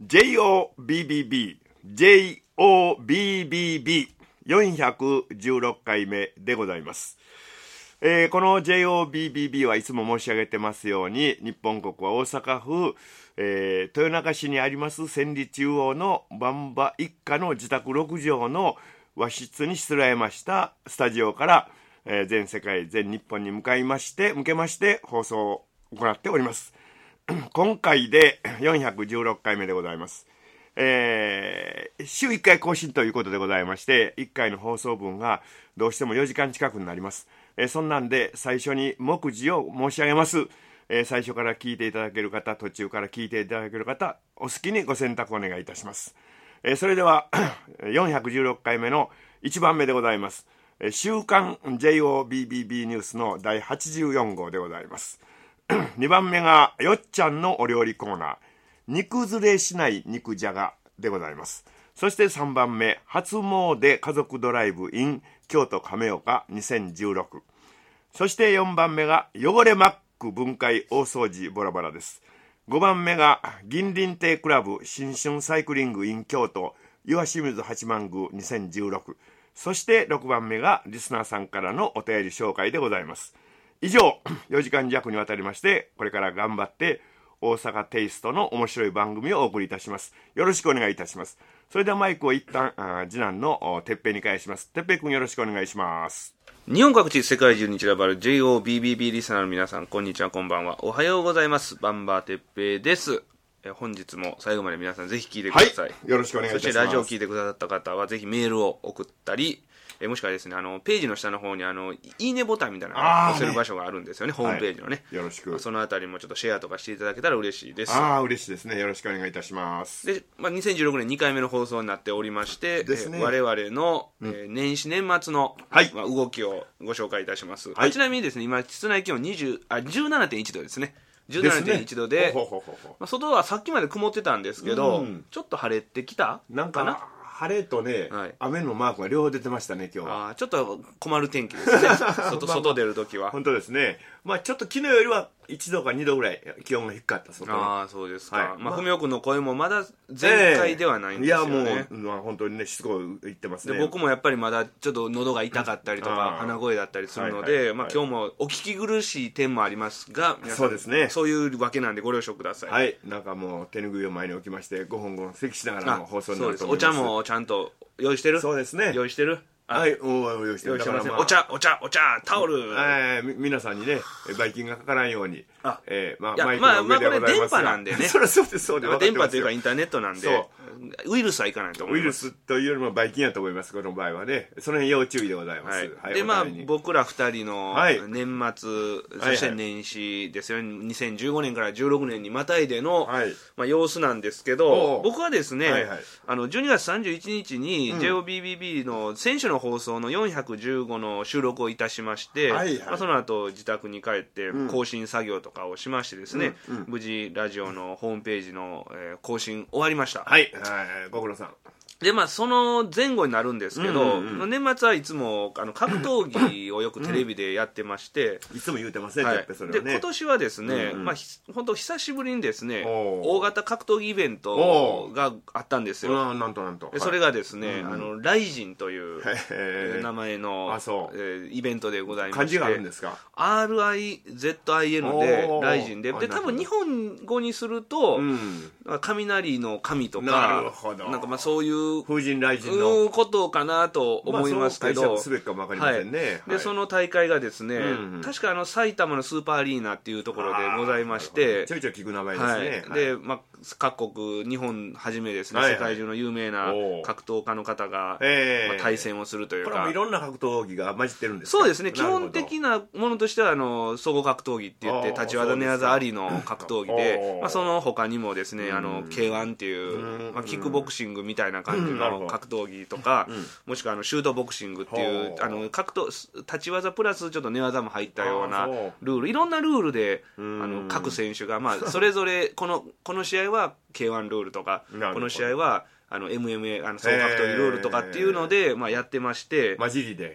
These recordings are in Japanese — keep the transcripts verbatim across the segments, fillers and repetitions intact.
ジェイオービービービー ジェイオービービービー よんひゃくじゅうろっかいめでございます。えー、この ジェイオービービービー はいつも申し上げてますように、日本国は大阪府、えー、豊中市にあります千里中央の万場一家の自宅ろくじょうの和室にしつらえましたスタジオから、えー、全世界全日本に向かいまして向けまして放送を行っております。今回でよんひゃくじゅうろっかいめでございます。えー、週いっかい更新ということでございまして、いっかいの放送分がどうしてもよじかん近くになります。えー、そんなんで最初に目次を申し上げます。えー、最初から聞いていただける方、途中から聞いていただける方、お好きにご選択お願いいたします。えー、それではよんひゃくじゅうろっかいめのいちばんめでございます。えー、週刊 ジェイオービービービー ニュースのだいはちじゅうよんごうでございます。にばんめがよっちゃんのお料理コーナー、煮崩れしない肉じゃがでございます。そしてさんばんめ、初詣家族ドライブ in 京都亀岡にせんじゅうろく。そしてよんばんめが汚れマック分解大掃除ボラボラです。ごばんめが銀鱗亭クラブ新春サイクリング in 京都岩清水八幡宮にせんじゅうろく。そしてろくばんめがリスナーさんからのお便り紹介でございます。以上よじかんじゃくにわたりまして、これから頑張って大阪テイストの面白い番組をお送りいたします。よろしくお願いいたします。それではマイクを一旦次男のてっぺいに返します。てっぺいくんよろしくお願いします。 日本各地世界中に散らばる ジェイオービービービー リスナーの皆さん、こんにちは、こんばんは、おはようございます。バンバーてっぺいです。え本日も最後まで皆さんぜひ聞いてください、 はい、よろしくお願いいたします。 そしてラジオを聞いてくださった方はぜひメールを送ったり、えもしくはですね、あのページの下の方にあのいいねボタンみたいなのを押せる場所があるんですよね、ホームページのね、 はい、よろしく。 そのあたりもちょっとシェアとかしていただけたら嬉しいです。 ああ、嬉しいですね。よろしくお願いいたします。 で、まあ、にせんじゅうろくねんにかいめの放送になっておりまして、ですね、え我々の、うんえー、年始年末の、はいまあ、動きをご紹介いたします、はい、ちなみにですね、今室内気温にじゅうあ じゅうななてんいちどですね。じゅうななてんいちどで、ほほほほ、まあ、外はさっきまで曇ってたんですけど、うん、ちょっと晴れてきたなんかな。晴れとね、はい、雨のマークが両方出てましたね、今日は。 あちょっと困る天気ですね外, 外出るときは。 本当ですね。まあちょっと昨日よりはいちどかにどぐらい気温が低かった。 外ああそうですか、はい、まあ文雄君の声もまだ全開ではないんですよね、 えー、いやもう、まあ、本当にねしつこく言ってますね。 で僕もやっぱりまだちょっと喉が痛かったりとか鼻声だったりするので、はいはいはい、まあ、今日もお聞き苦しい点もありますが、皆さんそうですね、そういうわけなんでご了承ください。 はい、なんかもう手拭いを前に置きましてごほんごほん咳しながらの放送になると思います。 お茶もちゃんと用意してる。 そうですね、 用意してる。 はい、お用意してる。 だからまあ、お茶お茶お茶タオル、 えー、皆さんにねばい菌がかからんように、 あ、 えー、まあマイクの上でございますが、まあまあこれ電波なんでねそれはそうですそうです、 電波というかインターネットなんでウイルスはいかないと思います。 ウイルスというよりもばい菌やと思います。この場合はね、その辺要注意でございます。はいはい、でまあ僕らふたりの年末、はい、そして年始ですよね、にせんじゅうごねんからじゅうろくねんにまたいでの、はい、まあ、様子なんですけど、僕はですね、はいはい、あのじゅうにがつさんじゅういちにちに ジェイオービービービー の先週の放送のよんひゃくじゅうごの収録をいたしまして、はいはい、まあ、その後自宅に帰って更新作業とかをしましてですね、うんうん、無事ラジオのホームページの、えー、更新終わりました。 はい、はい、ご苦労さん。 でまあその前後になるんですけど、うんうんうん、年末はいつもあの格闘技をよくテレビでやってまして、 うん、いつも言うてますね、 はい、 やっぱりそれはね。 で今年はですね、うんうん、まあ本当久しぶりにですね大型格闘技イベントがあったんですよ。 なんとなんと。 でそれがですね、はい、あのライジンという名前の、 あ、そう、 えー、イベントでございまして、 漢字があるんですか。 アールアイゼットアイエヌ でライジンで、で多分日本語にすると、うん、雷の神とか、 なるほど、 なんかまあそういう風神雷神のことかなと思いますけど、まあ、 そうすべきかも分かりませんね、はい、 でその大会がですね、うんうん、確かあの埼玉のスーパーアリーナっていうところでございまして、 ちょいちょい聞く名前ですね、 はい、で、まあ、各国日本はじめですね、はいはい、世界中の有名な格闘家の方が、えーまあ、対戦をするというか、 これもいろんな格闘技が混じってるんですか。 そうですね、基本的なものとしてはあの総合格闘技って言って立ち技寝技ありの格闘技で、まあ、その他にもですね、あの ケーワン っていう、まあ、キックボクシングみたいな感じの格闘技とか、もしくはあのシュートボクシングっていうあの格闘立ち技プラスちょっと寝技も入ったようなルール、いろんなルールであの各選手が、まあ、それぞれこの、この試合は ケーワン ルールとか、この試合はあの エムエムエー あの総格闘技ルールとかっていうので、まあ、やってまして、 混じりで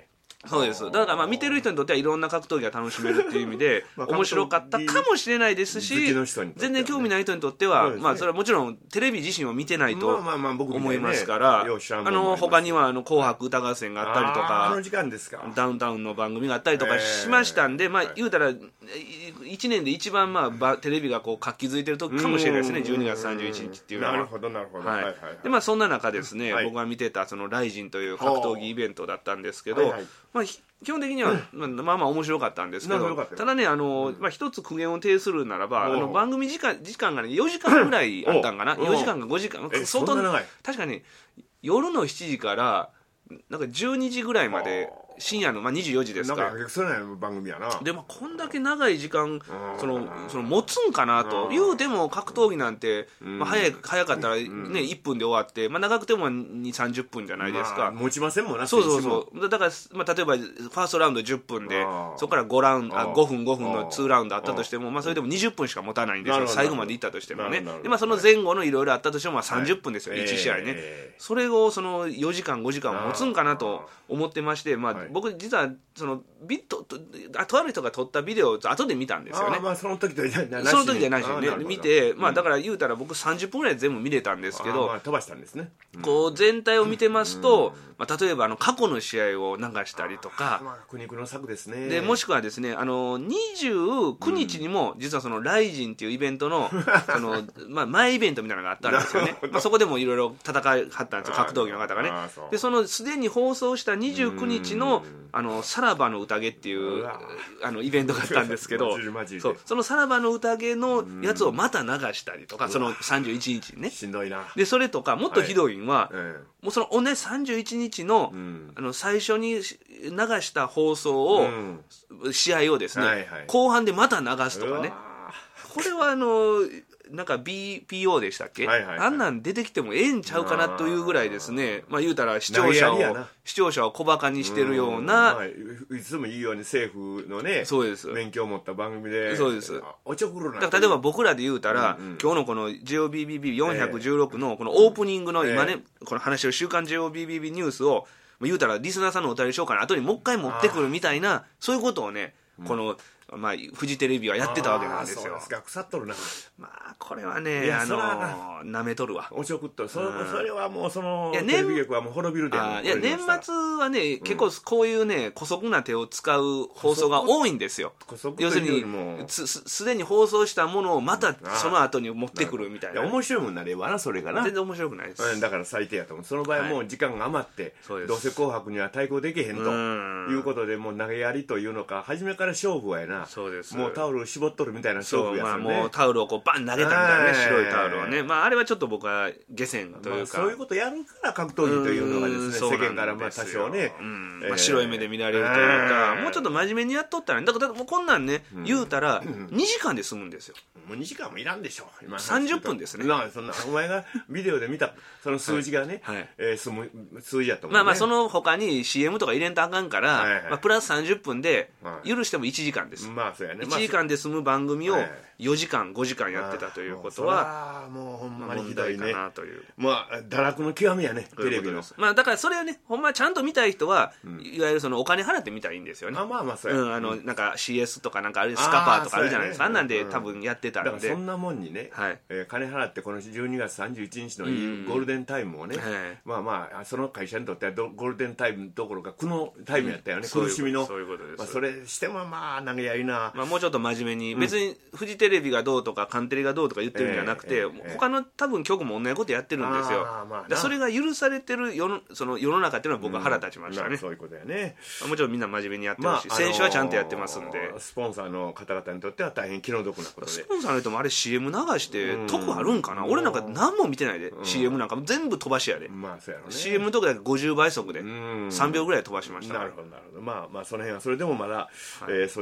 そうです。だからまあ見てる人にとってはいろんな格闘技が楽しめるっていう意味で面白かったかもしれないですし、全然興味ない人にとっては、まあそれはもちろんテレビ自身を見てないと思いますから、あの他にはあの紅白歌合戦があったりとか、ダウンタウンの番組があったりとかしましたんで、まあ言うたらいちねんで一番まあテレビがこう活気づいてる時かもしれないですね、じゅうにがつさんじゅういちにちっていうのは。 なるほどなるほど。 でまあそんな中ですね、僕が見てたそのライジンという格闘技イベントだったんですけど、まあ基本的にはまあまあ面白かったんですけど、ただねあのまあ一つ苦言を呈するならば、あの番組時間時間がねよじかんぐらいあったんかな、よじかんかごじかん、相当確かに夜のしちじからなんかじゅうにじぐらいまで深夜の、まあ、にじゅうよじですか。 なんかそれな番組やな。 でもこんだけ長い時間そのその持つんかなと言うても格闘技なんて、まあ、早い早かったら、ね、いっぷんで終わって、まあ、長くてもにじゅうさんじゅっぷんじゃないですか、まあ、 持ちませんもんな。 そうそうそうだから、まあ、例えばファーストラウンドじゅっぷんでそこからごラウンドあごふんごふんのにラウンドあったとしても、まあ、それでもにじゅっぷんしか持たないんですよ、最後までいったとしてもね。で、まあ、その前後のいろいろあったとしても、まあ、さんじゅっぷんですよ、はい、いち試合ね、えー、それをそのよじかんごじかん持つんかなと思ってまして、まあ、はい、僕実はそのビットととある人が撮ったビデオを後で見たんですよね。 あ、まあ、その時じゃなしその時じゃないしね見て、まあ、だから言うたら僕さんじゅっぷんぐらい全部見れたんですけど、 まあ、飛ばしたんですね、 うん、こう全体を見てますと、まあ、例えばあの過去の試合を流したりとか、 まあ、苦肉の策ですね。 でもしくはですねあのにじゅうくにちにも実はそのライジンっていうイベントのその、まあ、前イベントみたいなのがあったんですよねまあそこでもいろいろ戦いはったんですよ、格闘技の方がね。でそのすでに放送したにじゅうくにちのあのさらばの宴っていうあのイベントがあったんですけどそう、そのさらばの宴のやつをまた流したりとか、そのさんじゅういちにちにね、 しんどいな。 でそれとかもっとひどいのは、はい、もうその同じさんじゅういちにちの、うん、あの最初に流した放送を、うん、試合をですね、はいはい、後半でまた流すとかね、これはあのなんか ビーピーオー でしたっけ、はいはいはい、あんなん出てきてもええんちゃうかなというぐらいですね、まあ言うたら視聴者を視聴者を小バカにしてるような、まあ、 いつも言うように政府のね、 そうです免許を持った番組で、 そうです。 おちょくるな。 だから例えば僕らで言うたら、うんうん、今日のこの ジェイオービービービーよんひゃくじゅうろく のこのオープニングの今ね、えー、この話を週刊 ジェイオービービービー ニュースを言うたらリスナーさんのお便りしようかな後にもう一回持ってくるみたいな、そういうことをね、このまあ、フジテレビはやってたわけなんですよ。 そうですか、腐っとるな。 まあこれはね、あのなめとるわ。 おちょくっとる。それ、それはもうそのテレビ局はもう滅びるで。 いや年末はね、うん、結構こういうね姑息な手を使う放送が多いんですよ。要するにすすでに放送したものをまたその後に持ってくるみたいな。 いや面白いもんなればなそれがな。 全然面白くないです。 だから最低やと思う。その場合はもう時間が余って、はい、どうせ紅白には対抗できへんということでもう投げやりというのか初めから勝負はやな。 そうです。 もうタオルを絞っとるみたいな勝負やつよね。 まあ、もうタオルをこうバン投げたみたいなね、白いタオルをね、まあ、あれはちょっと僕は下船というか、まあ、 そういうことやるから格闘技というのがですね、世間からまあ多少ね、 うんえーまあ、白い目で見られるというか、えー、もうちょっと真面目にやっとったらね、だからもうこんなんね、うん、言うたらにじかんで済むんですよ。 もうにじかんもいらんでしょ。 今さんじゅっぷんですね。 なそんなお前がビデオで見たその数字がね、はいはいえー、済む数字やと思う、ね、 まあまあその他に シーエム とか入れんとあかんから、はいはいまあ、プラスさんじゅっぷんで許してもいちじかんです。 まあそうやね。 いちじかんで済む番組をよじかんごじかんやってたということはもうほんまにひどいね。 問題かなという。 まあ堕落の極みやねテレビの。 まあだからそれをねほんまちゃんと見たい人は、うん、いわゆるそのお金払って見たらいいんですよね。 あまあまあそうや。 うんあのなんか シーエス とかなんかあるスカパーとかあるじゃないですか。あんなんで多分やってたんで。 だからそんなもんにね、はいえー、金払ってこのじゅうにがつさんじゅういちにちのいいゴールデンタイムをね、うんはい、まあまあその会社にとってはゴールデンタイムどころか苦のタイムやったよね。うん、苦しみの。そういうことです。まあそれしてもまあ投げやりな。 まあもうちょっと真面目に、うん、別にフジテレビがどうとかカンテレがどうとか言ってるんじゃなくて、えーえー、他の多分局も同じことやってるんですよ。まあ、それが許されてる世の、その世の中っていうのは僕は腹立ちましたね。うん、 そういうことやね。 もちろんみんな真面目にやってほしい。まあ、選手はちゃんとやってますんで。 スポンサーの方々にとっては大変気の毒なことで。 スポンサーの人もあれ シーエム 流して得あるんかな。俺なんか何も見てないで。シーエム なんか全部飛ばしやで。 まあそうやろね。 シーエム のとこだけごじゅうばい速でさんびょうぐらい飛ばしました。 なるほどなるほど。まあまあその辺はそれでもまだ、はいえー、そういう会社に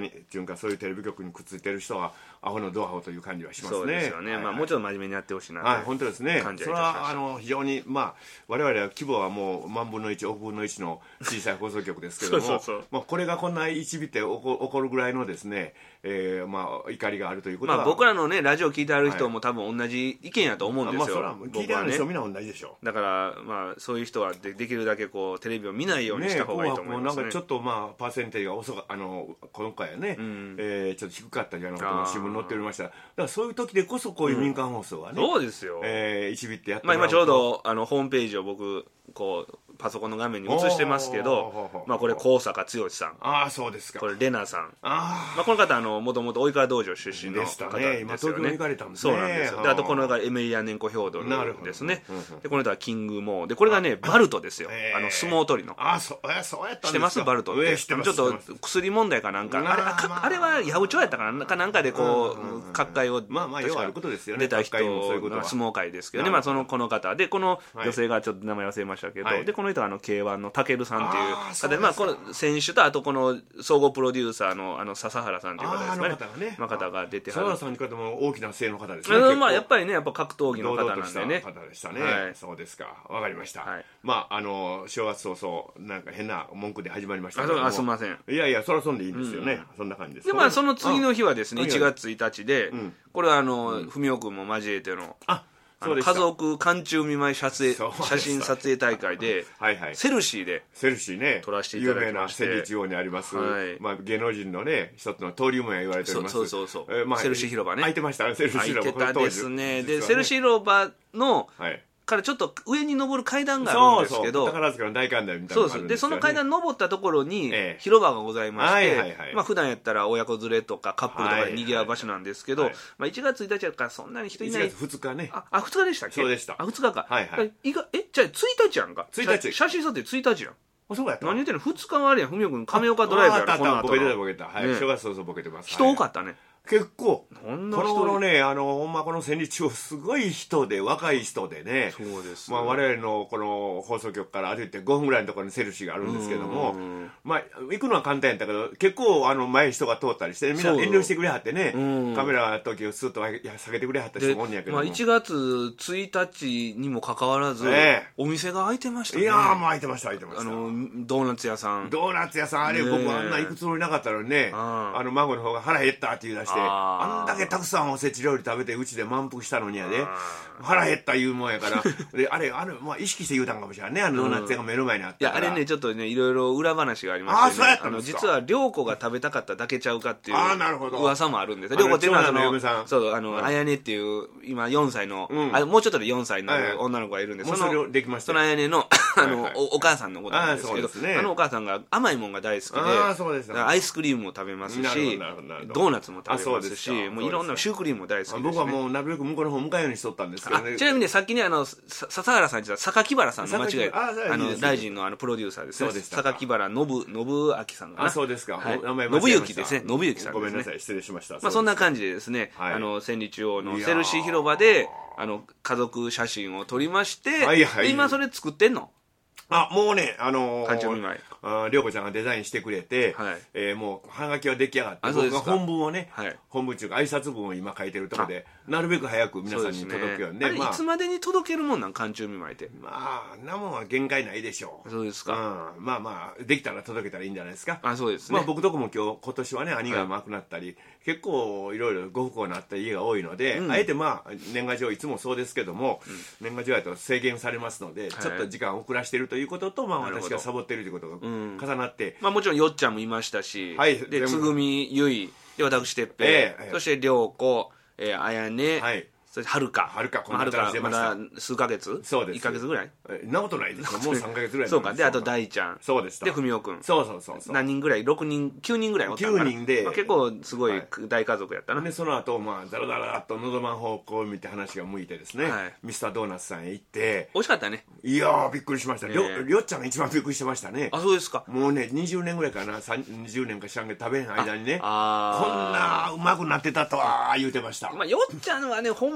にっていうかそういうテレビ局にくっついてる人はアホのドアホという感じはしますね。 そうですよね、はいはい、まあ、もうちょっと真面目にやってほしいなと、 はい、本当ですね。それはあの非常に、まあ、我々は規模はもう万分のいち億分のいちの小さい放送局ですけどもそうそうそう、まあ、これがこんな一ビって起こ、起こるぐらいのですね、えーまあ、怒りがあるということは、 まあ、僕らのねラジオ聞いてある人も多分同じ意見やと思うんですよ、 まあ、それは聞いてある人みんな同じでしょう。 だから、まあ、そういう人は で, できるだけこうテレビを見ないようにした方がいいと思いますね。 なんかちょっとまあパーセンテージが遅かあの今回はね、うんえー、ちょっと低かったんじゃないかと新聞載っておりました。だからそういう時でこそこういう民間放送はね、 うん、そうですよ、 えー、一ビってやってもらうと、まあ、今ちょうどあのホームページを僕こうパソコンの画面に映してますけど、まあ、これ高坂剛さん、 ああそうですか、 これレナさん、 あ、 まあ、この方もともと及川道場出身の方ですよね。 今東京に行かれたんですね。そうなんですよ。であとこのがエメリアネンコ・ヒョードルですね。でこの人はキングモーで、これがねバルトですよ、あの相撲取りの。 あそうえそうやったんですか。 してますバルトって。ちょっと薬問題かなんか、あれあれは八百長やったかなかなんかでこう各界をまあまあ要はあることですよね。 出た人の相撲界ですけどね。まあそのこの方で、この女性がちょっと名前忘れましたけど、でこの人はあの ケーワン のタケルさんっていう方で、まあこの選手とあとこの総合プロデューサーのあの笹原さんという方ですかね。 方がね、 まあ方が出てはる。 笹原さんに方も大きな姓の方ですね。 まあやっぱりねやっぱ格闘技の方なんでね。 堂々とした方でしたね。はい、そうですか。わかりました。はい、まああの正月早々なんか変な文句で始まりましたけども。 あ、すみません。 いやいやそれはそんでいいんですよね。うん、そんな感じです。 でまあその次の日はですねいちがつついたちで、うん、これはあの文雄君も交えての。あ家族寒中見舞い写真撮影大会ではいはいセルシーでセルシーね撮らせていただきまして、 有名な千里地方にあります、はいまあ、芸能人のね一つの登竜門や言われております。 そうそうそう、えーまあ、セルシー広場ね空いてましたセルシー広場空いてたですね。でセルシー広場の、はいからちょっと上に登る階段があるんですけど、 そうそう宝塚の大観覧みたいなのがあるんですよね。 そうです。でその階段登ったところに広場がございまして、ええはいはいはい、まあ普段やったら親子連れとかカップルとかで賑わう場所なんですけど、はいはいはい、まあいちがつついたちだからそんなに人いない。 いちがつふつかね。 あ、あふつかでしたっけ。 そうでした。 あふつかか。 はいはい。 いがえじゃあついたちやんか。 ついたち。 写真撮影ついたちやん。 あそうやった。 何言ってんの。ふつかはあれやん。ふみおくん亀岡ドライブやろ。 この後ボケてたボケてた。はい。正月早々ボケてます。 人多かったね。 結構この頃ねあのほんまこの千里地方すごい人で若い人でね。 そうです、 まあ、我々のこの放送局から歩いてごふんぐらいのところにセルシーがあるんですけども、まあ行くのは簡単やったけど結構あの前に人が通ったりしてみんな遠慮してくれはってねカメラの時をスッと下げてくれはった人もおんねやけども、 まあ、いちがつついたちにもかかわらず、えー、お店が開いてましたね。 いやーもう開いてました開いてました。あのドーナツ屋さんドーナツ屋さんあれ、ね、僕あんな行くつもりなかったのにねあの孫の方が腹減ったって言い出してあんだけたくさんおせち料理食べてうちで満腹したのにやで腹減った言うもんやからであれあれ、まあ、意識して言うたんかもしれないねあのドーナツ屋が目の前にあったから、うん、いやあれねちょっとねいろいろ裏話がありまして、ね、あそうやったんですか。あの実は涼子が食べたかっただけちゃうかっていう噂もあるんです。涼子っていうのはあのそうあの綾音っていう今よんさいの、うん、あもうちょっとでよんさいの女の子がいるんで、はい、そのできましたその綾音のあの、はいはい、お, お母さんのことなんですけど あ, ね、あのお母さんが甘いもんが大好きであそうです、ね、 アイスクリームも食べますしドーナツも食べますしもういろんなシュークリームも大好きです、ね、 僕はもうなるべく向こうの方向かうようにしとったんですけどね。 ちなみにねさっきねあの笹原さんって榊原さんの間違い あ, あの大臣のあのプロデューサーですね。榊原信信明さんのかな。 あそうですか、はい、 信行ですね。信行さんですね。 ごめんなさい失礼しました。 まあそんな感じでですね、はい、あの千里中央のセルシー広場であの家族写真を撮りまして、はいはい、で今それ作ってんの。 あもうねあのー、 館長見舞い涼子ちゃんがデザインしてくれて、はいえー、もうはがきは出来上がって僕が本文をね、はい、本文というか挨拶文を今書いてるところでなるべく早く皆さんに届くようにね。 あれ、まあ、いつまでに届けるもんなん館長見舞いって。 まあなもんは限界ないでしょう。 そうですか、 うん、まあまあできたら届けたらいいんじゃないですか。 あそうですね、 まあ、僕とこも今日今年はね兄が亡くなったり、はい、結構いろいろご不幸になった家が多いので、うん、あえてまあ年賀状いつもそうですけども、うん、年賀状やと制限されますので、はい、ちょっと時間を遅らしているということと、まあ、私がサボっているということが重なって、 うんまあ、もちろんよっちゃんもいましたし、はい、でつぐみゆいで私てっぺい、えー、そして涼子、えー、あやね、はいそれはるかはるかこのはるかまだ数ヶ月そうですいっかげつぐらいえなことないですよもうさんかげつぐらいそうかであと大ちゃんそうでしたでふみおくんそうそうそうそう何人ぐらいろくにんきゅうにんぐらいおったんかな。きゅうにんで、まあ、結構すごい大家族やったな、 はい、でその後まあザラザラっとのどまん方向を見て話が向いてですね、はい、ミスタードーナツさんへ行って美味しかったね。 いやーびっくりしました、ね、りょ, りょっちゃんが一番びっくりしてましたね。 あそうですか。 もうねにじゅうねんぐらいかなにじゅうねんか知らんけど食べん間にねああこんなうまくなってたとは言うてました。 まあよっちゃんはねほんま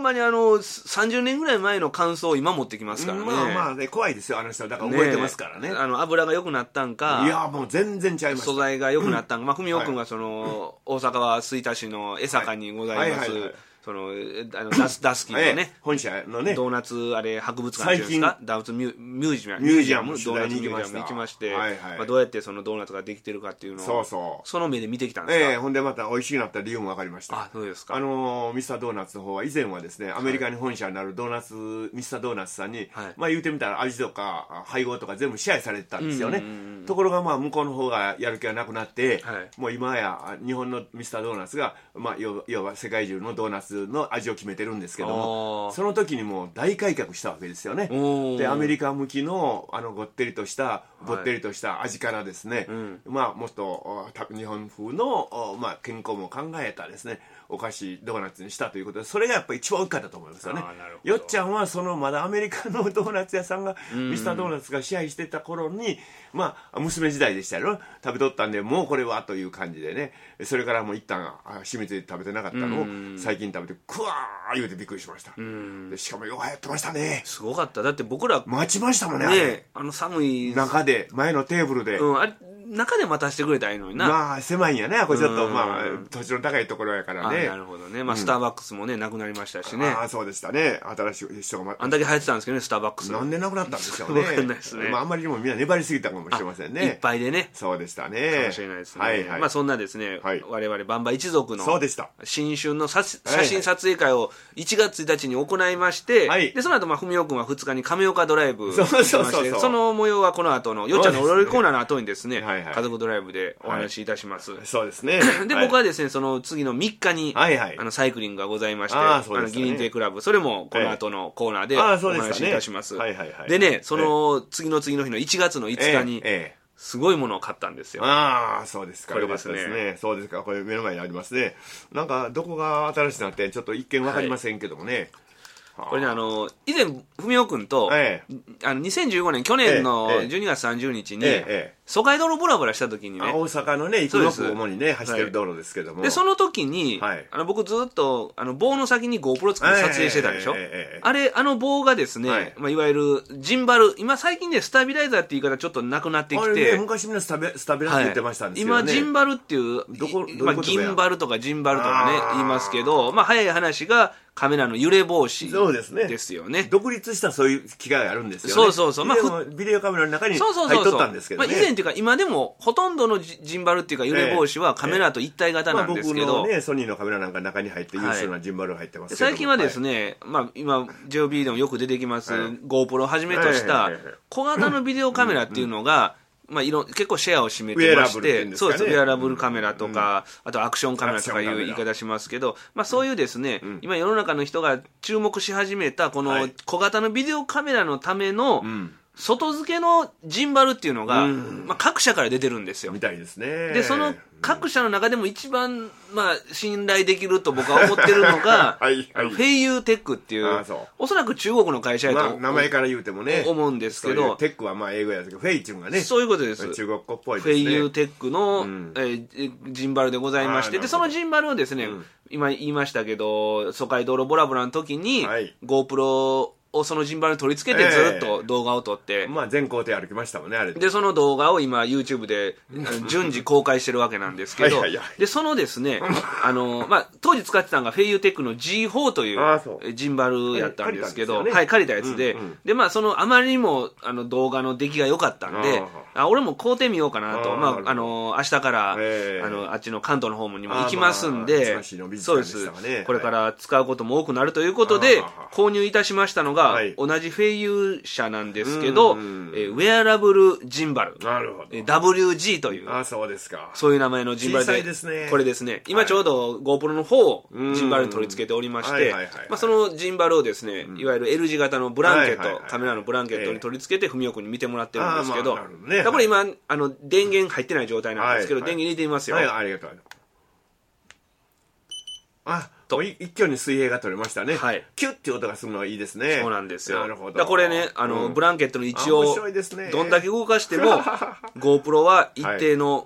まにあのさんじゅうねんぐらい前の感想を今持ってきますからね。 まあまあね、怖いですよあの人。だから覚えてますからね。 ね、あの油が良くなったんか、 いやもう全然違います。 素材が良くなったんか、うん、まあ文雄君がその、はい、大阪は吹田市の江坂にございます、はいはいはいはい、そのあのダスダスキーのね、 ええ、本社のねドーナツあれ博物館っていうんですか、ドーナツミュミュージアムミュージアムドーナツミュージアムに行きまして、はいはい、まあ、どうやってそのドーナツができてるかっていうのをそうそうその目で見てきたんですか。 ええ、ほんでまた美味しくなった理由も分かりました。 あ、そうですか。 あのミスタードーナツの方は以前はですね、アメリカに本社になるドーナツ、はい、ミスタードーナツさんに、はい、まあ言うてみたら味とか配合とか全部支配されてたんですよね。ところがまあ向こうの方がやる気がなくなって、はい、もう今や日本のミスタードーナツが、まあ、要は世界中のドーナツの味を決めてるんですけども、その時にもう大改革したわけですよね。でアメリカ向きのあのごってりとしたぼってりとした味からですね、はい、うん、まあもっと日本風の、まあ、健康も考えたですねお菓子ドーナツにしたということで、それがやっぱり一番大きかったと思いますよね。よっちゃんはそのまだアメリカのドーナツ屋さんが、ミスタードーナツが支配してた頃に、まあ娘時代でしたよ、食べとったんで、もうこれはという感じでね、それからもう一旦染みついて食べてなかったのを最近食べてクワー言うてびっくりしました。でしかもよう流行ってましたね。 すごかった。だって僕ら待ちましたもんね、 ね、あれあの寒い中で前のテーブルで、 うん、あれ中で待たせてくれたらいいのにな。 まあ狭いんやね、これちょっとまあ土地の高いところやからね。 あ、なるほどね。まあ、うん、スターバックスもねなくなりましたしね。 ああそうでしたね。新しい人があんだけ流行ってたんですけどね、スターバックス。 なんでなくなったんでしょうね。 分かんないですね。 まああんまりにもみんな粘りすぎたかもしれませんね。 いっぱいでね。 そうでしたね。 かもしれないですね。 はいはい。 まあそんなですね、はい、我々バンバ一族のそうでした新春の写真撮影会をいちがつついたちに行いまして、はい、でその後まあ文雄君はふつかに亀岡ドライブそうそうそうそう。 その模様はこの後のよっちゃんのお料理コーナーの後にですね、はいはい、家族ドライブでお話しいたします。はい、 そうですね。 で、はい、僕はですねその次のみっかに、はいはい、あのサイクリングがございまして、ああのギリンテクラブ、それもこの後のコーナーでお話しいたします。でね、その次の次の日のいちがつのいつかに、ええええ、すごいものを買ったんですよ。 ああ、そうですか。 これですね。 ねそうですか。これ目の前にありますね。なんかどこが新しくなってちょっと一見わかりませんけどもね。はい、 これね、あの以前文雄君と、ええ、あのにせんじゅうごねん去年のじゅうにがつさんじゅうにちに、ええ、疎開道路ブラブラした時にね、 大阪のね生野区主にね走ってる道路ですけども、 でその時に、はい、あの僕ずっとあの棒の先に GoPro つけて撮影してたでしょ、ええ、あれあの棒がですね、はい、まあ、いわゆるジンバル、今最近ねスタビライザーって言い方ちょっとなくなってきて、あれ、 ね、昔みんなスタビライザーって言ってましたんですけどね、 はい、今ジンバルっていうどこどういうことや、まあ、銀バルとかジンバルとかね言いますけど、まあ早い話がカメラの揺れ防止ですよね。 独立したそういう機械があるんですよね。 そうそうそう。 まあ、ビデオカメラの中に入っとったんですけどね。 まあ、以前っていうか今でもほとんどのジンバルっていうか揺れ防止はカメラと一体型なんですけど、ええええ、まあ、 僕のねソニーのカメラなんか中に入って優秀なジンバルが入ってますけど、 はい、最近はですね、はい、まあ今 ジェイオービー でもよく出てきます、はい、GoPro をはじめとした小型のビデオカメラっていうのが、まあ、いろ結構シェアを占めてまして、ね、そうです、ウェアラブルカメラとか、うん、あとアクションカメラとかいう言い方しますけど、まあ、そういうですね、うん、今世の中の人が注目し始めたこの小型のビデオカメラのための、うん、外付けのジンバルっていうのが、うん、まあ、各社から出てるんですよ。 みたいですね。 でその各社の中でも一番、まあ、信頼できると僕は思ってるのがはい、はい、フェイユーテックっていう、おそらく中国の会社やと、 まあ、名前から言うてもね思うんですけど、 テックはまあ英語やですけどフェイっていうのがね、 そういうことです。 中国っぽいですね。 フェイユーテックの、うん、えー、ジンバルでございまして、でそのジンバルをですね、うん、今言いましたけど疎開道路ボラボラの時に、はい、GoProをそのジンバルに取り付けてずっと動画を撮って、 えー、まあ全工程歩きましたもんねあれで。 でその動画を今 YouTube で順次公開してるわけなんですけどはいはい、はい、でそのですねあの、まあ、当時使ってたのがフェイユーテックの ジーフォー というジンバルやったんですけど、はい、借りたやつで、うんうん、でまあそのあまりにもあの動画の出来が良かったんで、あ俺も買うてみようかなと、あ、まあ、あの明日から、えー、あのあっちの関東の方にも行きますんで、まあ、そうです、これから使うことも多くなるということで購入いたしましたのが、はい、同じフェイユー社なんですけど、うんうん、えー、ウェアラブルジンバル、 なるほど、 えー、ダブリュージー という、 あ、そうですか、 そういう名前のジンバルで、 小さいですね、 これですね、今ちょうど GoPro の方をジンバルに取り付けておりまして、そのジンバルをですね、いわゆる L 字型のブランケット、はいはいはい、カメラのブランケットに取り付けて文雄君に見てもらってるんですけど、まあね、これ今あの電源入ってない状態なんですけど、はいはい、電源入れてみますよ。 はい、ありがとう。あ、と一挙に水平が取れましたね、はい、キュッて音がするのはいいですね。 そうなんですよ。 なるほど。 だこれね、あの、うん、ブランケットの位置をどんだけ動かしてもGoPro は一定の、はい、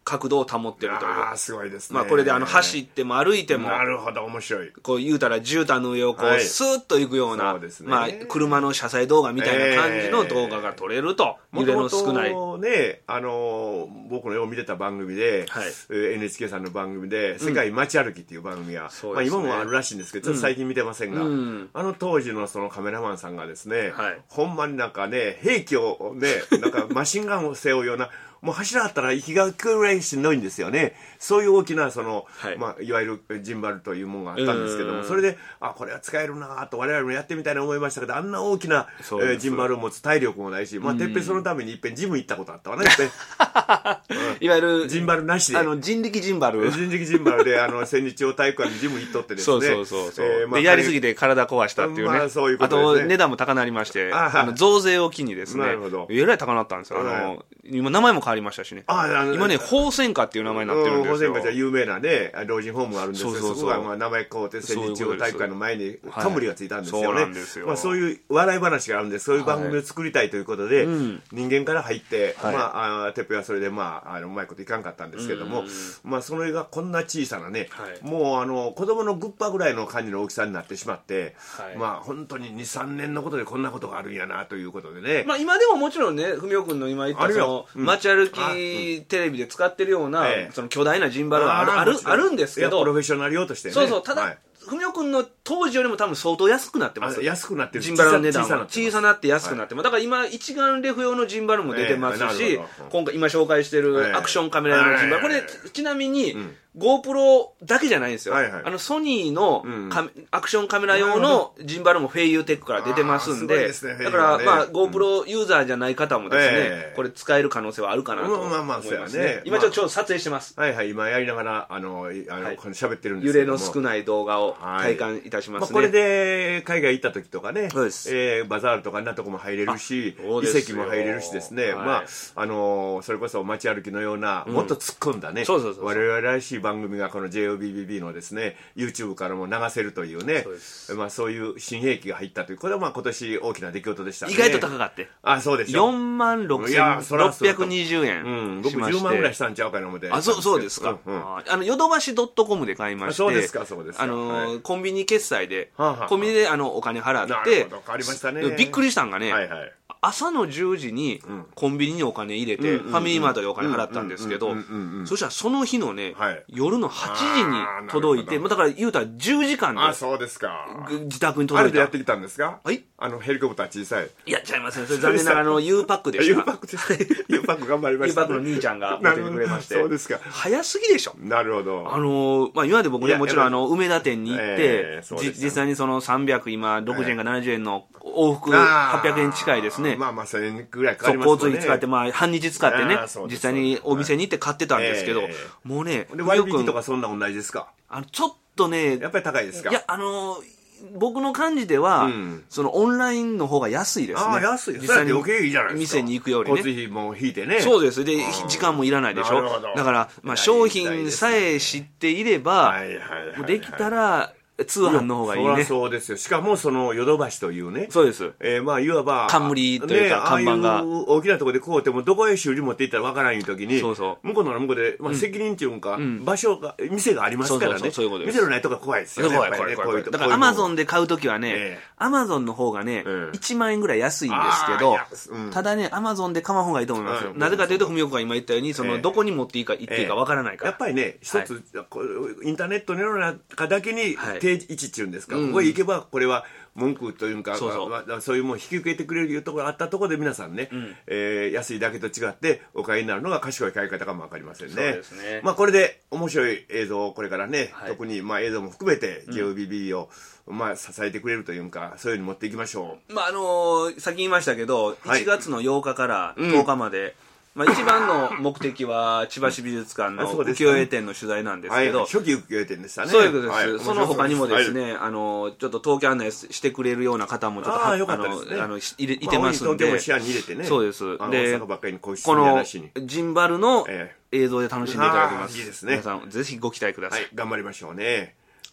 角度を保ってるという。 ああ、すごいですね。 まあこれであの走っても歩いても。 なるほど、面白い。 こう言うたら絨毯の上をこうスーッと行くような、まあ車の車載動画みたいな感じの動画が撮れると。揺れの少ない。 もともとね、あの、僕のよう見てた番組で、エヌエイチケー さんの番組で、世界街歩きっていう番組が、まあ今もあるらしいんですけど、ちょっと最近見てませんが、あの当時のそのカメラマンさんがですね、ほんまになんかね、兵器をね、なんかマシンガンを背負うような、もう柱あったら息がくらいしんどいんですよね。そういう大きなその、はい、まあいわゆるジンバルというものがあったんですけども、それであこれは使えるなと我々もやってみたいな思いましたけど、あんな大きな、えー、ジンバルを持つ体力もないし、まあてっぺんそのためにいっぺんジム行ったことあったわね。うん、 いわゆるジンバルなしで、 あの人力ジンバル、 人力ジンバルであの千日町体育館にジム行っとってですね。 そうそうそうそう。えーまあ、でやりすぎて体壊したっていうね。まあ、そういうことですね。あと値段も高なりまして、あの増税を機にですね。なるほど。えらい高なったんですよ。あの今名前も変わりましたしね。あ今ね、宝泉家っていう名前になってるんですよ。 宝泉家じゃ有名なね、老人ホームがあるんですけど、そこがまあ名前変わって、千日町体育館の前に冠がついたんですよね。そうなんですよ。まあそういう笑い話があるんで、そういう番組を作りたいということで、人間から入って、まあ、てっぺんはそれでまあ、あの、うまいこといかんかったんですけども、まあそれがこんな小さなね、もうあの、子供のグッパぐらいの感じの大きさになってしまって、まあ本当にに、さんねんのことでこんなことがあるんやなということでね。 まあ今でももちろんね、文雄君の今言ったその、街歩きテレビで使ってるような、ええ、その巨大なジンバルがあるあるあるんですけど、 プロフェッショナル用としてね。 そうそう、ただ、はい、文雄君の当時よりも多分相当安くなってます。 安くなってる。 ジンバルの値段は小さなって安くなってます。だから今一眼レフ用のジンバルも出てますし、えー、今回今紹介してるアクションカメラ用のジンバル、これちなみに、うん、GoPro だけじゃないんですよ。はいはい、あのソニーの、うん、アクションカメラ用のジンバルもフェイユーテックから出てますんで、ね、だから、ね、まあ GoPro ユーザーじゃない方もですね、えー、これ使える可能性はあるかなと思いますね。まあまあね、今ちょっと撮影してます。 はいはい、今やりながらあのあの喋、はい、ってるんですけども、 揺れの少ない動画を体感いたしますね。 まあ、これで海外行った時とかね、えー、バザールとかあんなとこも入れるし、遺跡も入れるしですね、はい、まああのそれこそ街歩きのような、うん、もっと突っ込んだね、そうそうそうそう、我々らしい番組がこの ジェイオービービービー のですね YouTube からも流せるというね、そう、まあ、そういう新兵器が入ったという、これはまあ今年大きな出来事でしたね。 意外と高かって、 あ、そうでしょ、 よんまんろくせんろっぴゃくにじゅうえん、うん、僕じゅうまんぐらいしたんちゃうかな思って。あ、そうそうですか、うんうん、あのヨドバシ .com で買いまして、 そうですかそうですか、 あのーはい、コンビニ決済で、 はあはあ、 コンビニであのお金払って、なるほど、 変わりましたね。 びっくりしたんがね、 はいはい、 朝のじゅうじにコンビニにお金入れて、うん、ファミリーマートでお金払ったんですけど、そしたらその日のね、はい、夜のはちじに届いて、だから言うたらじゅうじかんで、 あ、そうですか、 自宅に届いた。 あれでやってきたんですか？ はい、 あのヘリコプター小さい。 いや、ちゃいません、それ残念ながらの U パックでした。 U パックです。U パック頑張りました、ね。 U パックの兄ちゃんが持っててくれまして。 そうですか。 早すぎでしょ。 なるほど。 あのー、まあ今まで僕ね、もちろんあの梅田店に行って、えー、実際にそのさんびゃく今ろくじゅうえんかななじゅうえんの往復はっぴゃくえん近いですね。 まあまあせんえんぐらいかかりますね。 交通費使って、まあ半日使ってね、実際にお店に行って買ってたんですけど、えー、もうね、 割引とかそんな同じですか？ あのちょっとね、 やっぱり高いですか？ いや、あのー、僕の感じでは、うん、そのオンラインの方が安いですね。 ああ、安い。実際に余計いいじゃないですか。 店に行くよりね。 交通費も引いてね。 そうです。で、時間もいらないでしょ。だから、まあ商品さえ知っていれば、できたら、通販の方がいいね。 そうですよ。しかもそのヨドバシというね。 そうです。 えー、まあいわば冠というか看板が、 ね、大きなところでこうてもどこへ修理持っていったらわからんいう時に、そうそう、向こうなら向こうで、まあ、責任っていうか、うん、場所が店がありますからね。そうそうそう、そういうことです。店のないとこが怖いですよね。 怖い怖い怖い。だからアマゾンで買う時はね、アマゾンの方がね、うん、いちまんえんぐらい安いんですけど、うん、ただねアマゾンで買わん方がいいと思いますよ。うん、なぜかというと文雄君が今言ったように、その、えー、どこに持っていいか行っていいかわからないから。 やっぱりね、一つ、はい、インターネットの世の中だけに定位置っていうんですか。ここへ行けばこれは文句というか、そうそう、まあ、そういうものを引き受けてくれるところがあったところで皆さんね、うん、えー、安いだけと違ってお買いになるのが賢い買い方かも分かりませんね。そうですね。まあこれで面白い映像をこれからね、はい、特にまあ映像も含めて ジェイオービービー を、うん、まあ支えてくれるというか、そういうふうに持っていきましょう。 まああのー、先言いましたけど、いちがつのようかからとおかまで、うん、まあ、一番の目的は千葉市美術館の浮世絵展の取材なんですけど、 はい、初期浮世絵展でしたね。 そういうことです、はい、その他にもですね、はい、あのちょっと東京案内してくれるような方もちょっと、ああ、よかったですね、あの入れいてますんで、 まあ、東京も視野に入れてね、 そうです。で、 大阪ばっかりにこのジンバルの映像で楽しんでいただきます。 いいですね。 皆さんぜひご期待ください。 はい、頑張りましょうね。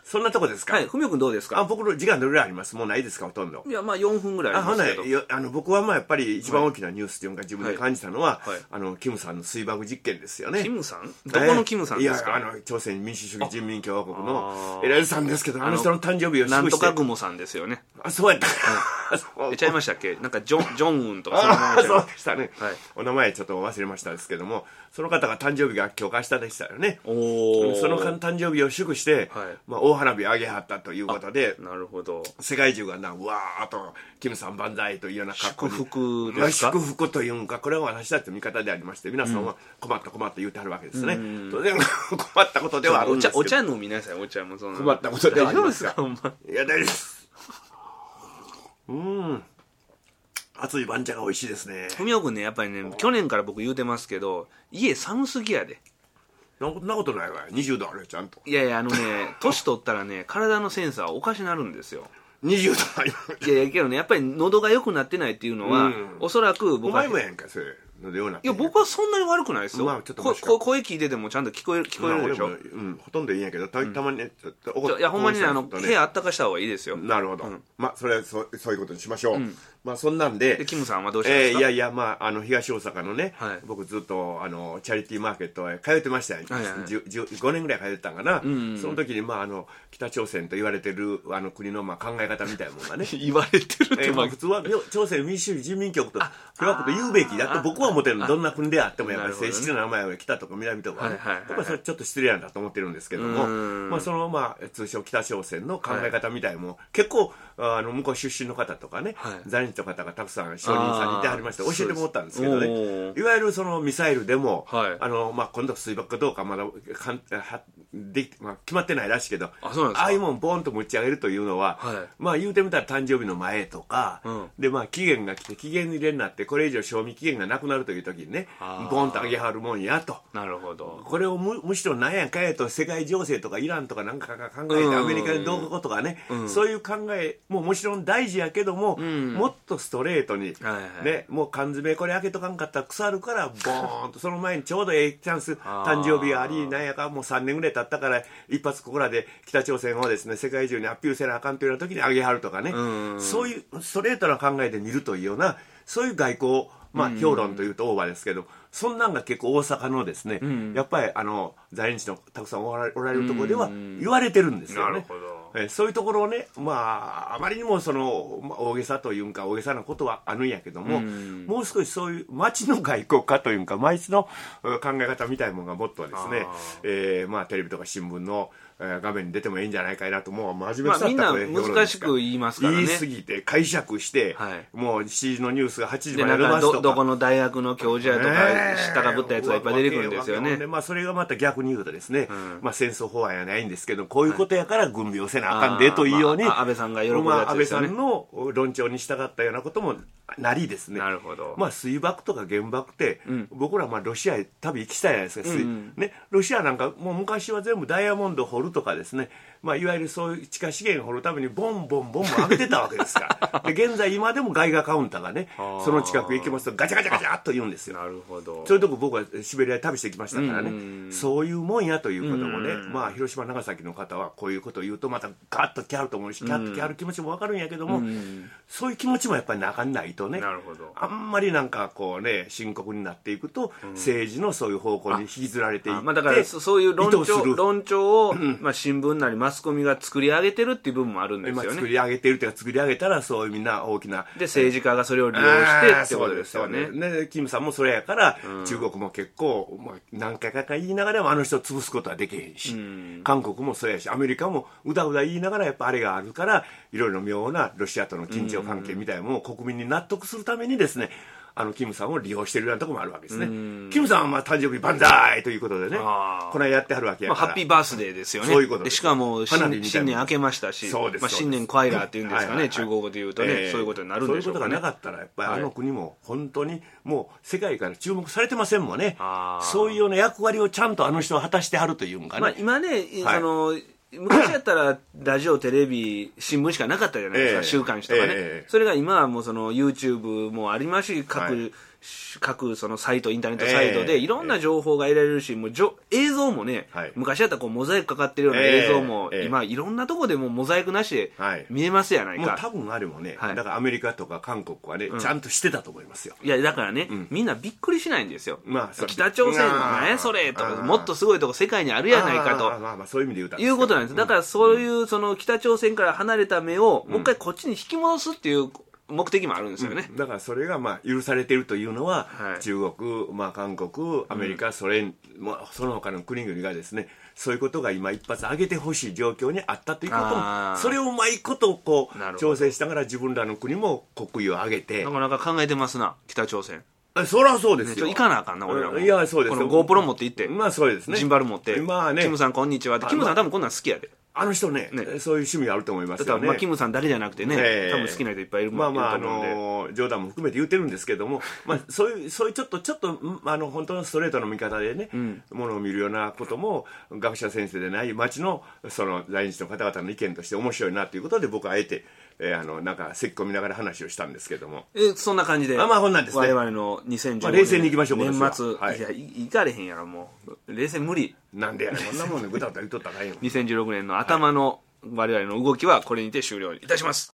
そんなとこですか。 はい。ふみおくんどうですか。 あ、僕の時間どれぐらいあります？もうないですか、ほとんど。 いや、まあよんぷんぐらいありますけど。あ、ほな、 あの、僕はまあやっぱり一番大きなニュースっていうか自分で感じたのは、はいはい、あの、キムさんの水爆実験ですよね。 キムさん？どこのキムさんですか？ えー、いや、あの、朝鮮民主主義人民共和国の偉いさんですけど、あの人の誕生日を祝して。 なんとかグモさんですよね。 あ、そうやった。 え、ちゃいましたっけ？なんかジョン、ジョンウンとかその名前そうでしたね。 はい。 お名前ちょっと忘れましたですけども、その方が誕生日が今日か明日でしたよね。 おその誕生日を祝して、はい、まあ、大花火上げはったということで、 なるほど。 世界中がな、うわーっと、キムさん万歳というような格好祝福ですか？ 祝福というんか、これは私たちの味方でありまして、皆さんは困った困った言うてはるわけですね。うん、当然困ったことではあるんですけど。 お茶、お茶飲みなさい、お茶もそんな。 困ったことではありますが。 大丈夫ですか？ いや、大丈夫です。うん。熱い番茶が美味しいですね。 ふみおくんね、やっぱりね、去年から僕言うてますけど、家寒すぎやで。 そんなことないわよ。にじゅうどあるよ、ちゃんと。 いやいや、あのね、年取ったらね、体のセンサーおかしなるんですよ。 にじゅうどあります。 いやいや、けどね、やっぱり喉が良くなってないっていうのは、うん、おそらく僕は。 お前もやんか、それ。喉良くなっていや、僕はそんなに悪くないですよ。 まあ、ちょっとこ声聞いててもちゃんと聞こえる、聞こえるでしょ。 まあ、うん、ほとんどいいんやけど、た, たまにね、ちょっと怒って。 いや、ほんまにね、あの、部屋あったかした方がいいですよ。 なるほど。うん、まあ、それはそ、そういうことにしましょう。うん、まあ、そんなんで。 で、キムさんはどうしたんですか？ えー、いやいや、まあ、あの、東大阪のね、 はい、 僕ずっと、あの、チャリティーマーケットへ通ってましたよ。はいはい、ごねんぐらい通ってたんかな。うんうん、その時に、まあ、あの、北朝鮮と言われてる、あの、国の、まあ、考え方みたいなものがね。 言われてるって、 えー、まあ、普通は、朝鮮民主主義人民共和国と、共和国と言うべきだと僕は思ってるの。どんな国であっても、やっぱり正式な名前は北とか南とかね、やっぱりそれちょっと失礼なんだと思ってるんですけども、まあ、その、まあ、通称北朝鮮の考え方みたいも、結構、あの、向こう出身の方とかね、在日の方がたくさん証人さんにいてはりまして、教えてもらったんですけどね、いわゆるそのミサイルでも、あの、まあ、今度水爆かどうかまだかんはでき、まあ、決まってないらしいけど、ああいうもんボーンと持ち上げるというのは、まあ、言うてみたら誕生日の前とか、で、まあ、期限が来て、期限切れになって、これ以上賞味期限がなくなるという時にね、ボーンと上げはるもんやと。 なるほど。 これを む, むしろなんやかやと世界情勢とかイランとかなんか考えてアメリカでどうこうとかね、うん、そういう考えももちろん大事やけども、うん、もっとストレートに、はいはい、ね、もう缶詰これ開けとかんかったら腐るからボーンとその前にちょうどええチャンス誕生日がありなんやかもうさんねんぐらい経ったから一発ここらで北朝鮮をですね世界中にアピールせなあかんというような時に上げはるとかね、うん、そういうストレートな考えで見るというようなそういう外交まあ、評論というとオーバーですけど、そんなんが結構大阪のですね、うん、やっぱりあの在日のたくさんおられるところでは言われてるんですよね。なるほど。えそういうところをね、まあ、あまりにもその、まあ、大げさというか大げさなことはあるんやけども、うん、もう少しそういう街の外交家というか街の考え方みたいなものがもっとですね、えー、まあテレビとか新聞の画面に出てもいいんじゃないかなともう真面目くさったこれ、まあ、みんな難しく言いますからね。 言い過ぎて解釈して、はい、もうしちじのニュースがはちじまで伸ばすとか ど, どこの大学の教授やとか下かぶったやつがいっぱい出てくるんですよね。 でまあ、それがまた逆に言うとですね、うん、まあ、戦争法案やないんですけどこういうことやから軍備をせなあかんでというように、 まあ、安倍さんが喜ぶやつですよね。 まあ、安倍さんの論調に従ったようなこともなりですね。 なるほど。 まあ、水爆とか原爆って、うん、僕らまあロシアへ旅行きたいじゃないですか、うんうん、ね、ロシアなんかもう昔は全部ダイヤモンド掘るとかですね、まあ、いわゆるそういう地下資源を掘るためにボンボンボンボン上げてたわけですからで現在今でもガイガーカウンターがねその近くへ行きますとガチャガチャガチャっと言うんですよ。 なるほど。 そういうとこ僕はシベリアで旅してきましたからね、うんうん、そういうもんやということもね、うんうん、まあ、広島長崎の方はこういうことを言うとまたガッと来はると思うし、うん、ガッと来はる気持ちも分かるんやけども、うん、そういう気持ちもやっぱりなかんないとね。 なるほど。 あんまりなんかこうね深刻になっていくと、うん、政治のそういう方向に引きずられていって、 まあ、だからそういう論調、論調を、うん、まあ、新聞なりマスコミが作り上げてるっていう部分もあるんですよね。 まあ、作り上げてるっていうか作り上げたらそういうみんな大きなで政治家がそれを利用してってことですよね。 ね、キムさんもそれやから、うん、中国も結構、まあ、何回か言いながらもあの人を潰すことはできへんし、うん、韓国もそうやしアメリカもうだうだ言いながらやっぱあれがあるからいろいろ妙なロシアとの緊張関係みたいなものを国民に納得するためにですねあのキムさんを利用しているようなところもあるわけですね。キムさんはまあ誕生日万歳ということでねこれやってはるわけやから、 まあ、ハッピーバースデーですよね。 そういうことでしかも 新, 新年明けましたし、まあ、新年快楽っていうんですかね、はいはいはい、中国語で言うとね、えー、そういうことになるんでしょうかね。 そういうことがなかったらやっぱりあの国も本当にもう世界から注目されてませんもんね。そういうような役割をちゃんとあの人は果たしてはるというんかね、 まあ、今ね、はい、その昔やったらラジオテレビ新聞しかなかったじゃないですか、えー、週刊誌とかね、えー、それが今はもうその YouTube もありますし各各そのサイトインターネットサイトでいろんな情報が得られるし、もうじょ映像もね、はい、昔だったらこうモザイクかかってるような映像も、えーえー、今いろんなとこでもモザイクなしで見えますやないか、 はい、もう多分あれもね、はい、だからアメリカとか韓国はね、うん、ちゃんとしてたと思いますよ。 いやだからね、うん、みんなびっくりしないんですよ、まあ、北朝鮮の何それとかもっとすごいとこ世界にあるやないかと、 まあまあそういう意味で言うたんですいうことなんです。だからそういう、その北朝鮮から離れた目をもう一回こっちに引き戻すっていう目的もあるんですよね、 うん、だからそれがまあ許されているというのは、はい、中国、まあ、韓国、アメリカ、ソ連、うん、その他の国々がですね、そういうことが今一発上げてほしい状況にあったということも、それをうまいことこう調整しながら自分らの国も国威を上げて、 なかなか考えてますな、北朝鮮。 そりゃそうですよ、 ね、行かなあかんな俺らも。 いやそうですよ、 この GoPro 持って行って、 まあそうですね、 ジンバル持って、 まあね、 キムさんこんにちはって、キムさん多分こんなん好きやで。 あの人 ね, ねそういう趣味があると思いますよね。 まあ、キムさんだけじゃなくてね、えー、多分好きな人いっぱいいるもん、 まあまあ、あのー、冗談も含めて言ってるんですけども、まあ、そういうそういうちょっとちょっとあの本当のストレートの見方でね、うん、ものを見るようなことも学者先生でない町のその在日の方々の意見として面白いなということで、僕はあえて、えー、あのなんかせっこみながら話をしたんですけども、 えー、そんな感じで、 あ、まあこんなんですね、 我々のにせんじゅうごねん、 まあ、冷静にいきましょう、 年末、はい、いや行かれへんやろ、もう冷静無理なんでやねん、こんなもんでぐたぐた言っとったらないよ。 にせんじゅうろくねんの頭の、はい、我々の動きはこれにて終了いたします。